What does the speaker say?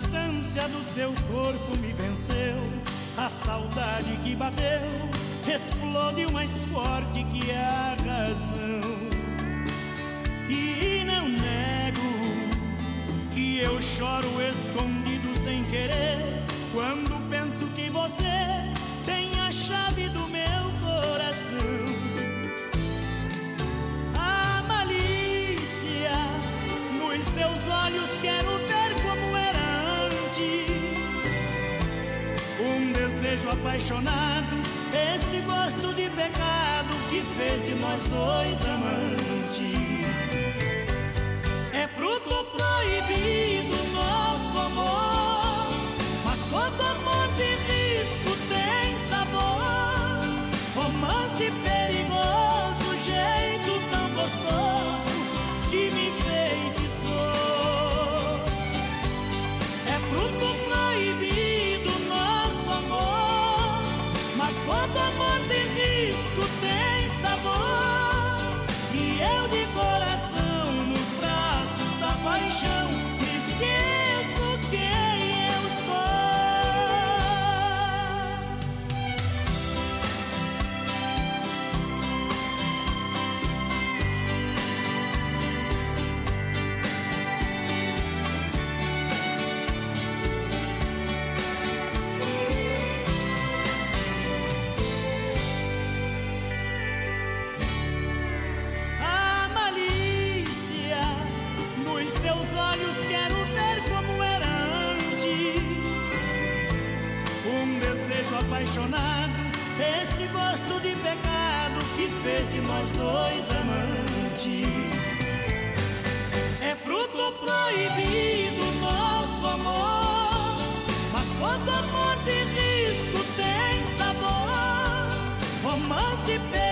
distância do seu corpo me venceu. A saudade que bateu explodiu mais forte que a razão. E não nego que eu choro escondido sem querer, quando penso que você tem a chave do meu coração. A malícia nos seus olhos quero ver como era antes. Um desejo apaixonado, esse gosto de pecado que fez de nós dois amantes. É fruto proibido nosso amor, mas todo amor de risco tem sabor. Romance perigoso, jeito tão gostoso que me enfeitiçou. É fruto proibido nosso amor, mas todo amor de risco tem sabor. E eu de coração nos braços da paixão esqueço quem eu sou. A malícia nos seus olhos quero ver como era antes. Um desejo apaixonado, esse gosto de pecado que fez de nós dois amantes. É fruto proibido nosso amor, mas todo amor de risco tem sabor. Romance